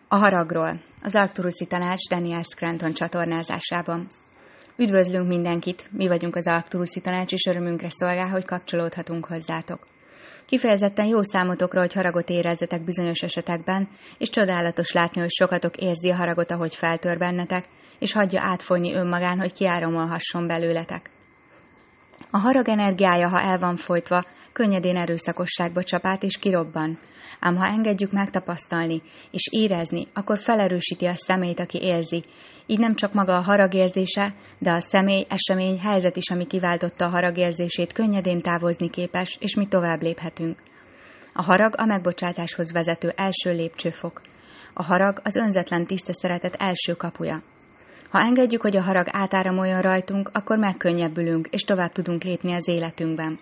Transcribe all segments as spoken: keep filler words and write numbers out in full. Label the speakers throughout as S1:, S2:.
S1: A haragról, az Arcturuszi Tanács Daniel Scranton csatornázásában. Üdvözlünk mindenkit, mi vagyunk az Arcturuszi Tanács, és örömünkre szolgál, hogy kapcsolódhatunk hozzátok. Kifejezetten jó számotokra, hogy haragot érezzetek bizonyos esetekben, és csodálatos látni, hogy sokatok érzi a haragot, ahogy feltör bennetek, és hagyja átfolyni önmagán, hogy kiáramolhasson belőletek. A harag energiája, ha el van folytva, könnyedén erőszakosságba csap át és kirobban. Ám ha engedjük megtapasztalni és érezni, akkor felerősíti a személyt, aki érzi. Így nem csak maga a harag érzése, de a személy, esemény, helyzet is, ami kiváltotta a harag érzését, könnyedén távozni képes, és mi tovább léphetünk. A harag a megbocsátáshoz vezető első lépcsőfok. A harag az önzetlen tiszta szeretet első kapuja. Ha engedjük, hogy a harag átáramoljon rajtunk, akkor megkönnyebbülünk, és tovább tudunk lépni az életünkben.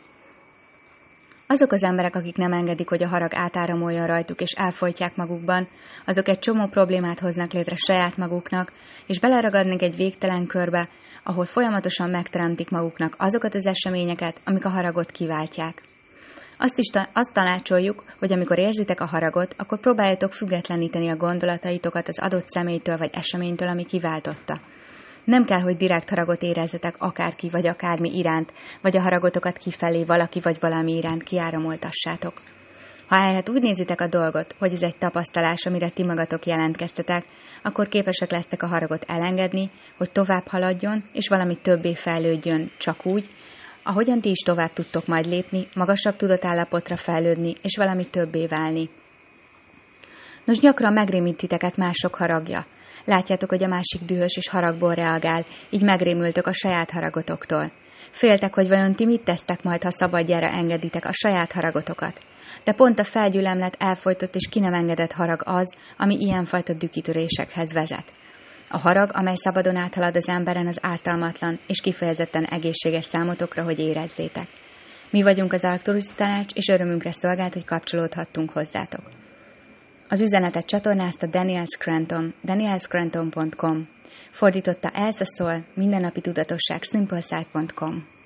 S1: Azok az emberek, akik nem engedik, hogy a harag átáramoljon rajtuk, és elfolytják magukban, azok egy csomó problémát hoznak létre saját maguknak, és beleragadnak egy végtelen körbe, ahol folyamatosan megteremtik maguknak azokat az eseményeket, amik a haragot kiváltják. Azt is ta- azt tanácsoljuk, hogy amikor érzitek a haragot, akkor próbáljatok függetleníteni a gondolataitokat az adott személytől vagy eseménytől, ami kiváltotta. Nem kell, hogy direkt haragot érezzetek akárki vagy akármi iránt, vagy a haragotokat kifelé valaki vagy valami iránt kiáramoltassátok. Ha ehhez úgy nézitek a dolgot, hogy ez egy tapasztalás, amire ti magatok jelentkeztetek, akkor képesek lesztek a haragot elengedni, hogy tovább haladjon, és valami többé fejlődjön csak úgy, ahogyan ti is tovább tudtok majd lépni, magasabb tudatállapotra fejlődni, és valami többé válni. Nos, gyakran megrémít titeket mások haragja. Látjátok, hogy a másik dühös és haragból reagál, így megrémültök a saját haragotoktól. Féltek, hogy vajon ti mit tesztek majd, ha szabadjára engeditek a saját haragotokat. De pont a felgyülemlet, elfojtott és ki nem engedett harag az, ami ilyenfajta dükitörésekhez vezet. A harag, amely szabadon áthalad az emberen, az ártalmatlan és kifejezetten egészséges számotokra, hogy érezzétek. Mi vagyunk az Arcturuszi Tanács, és örömünkre szolgált, hogy kapcsolódhattunk hozzátok. Az üzenetet csatornázta Daniel Scranton, daniel scranton pont com. Fordította Elsa Szól, mindennapi tudatosság, simplesite pont com.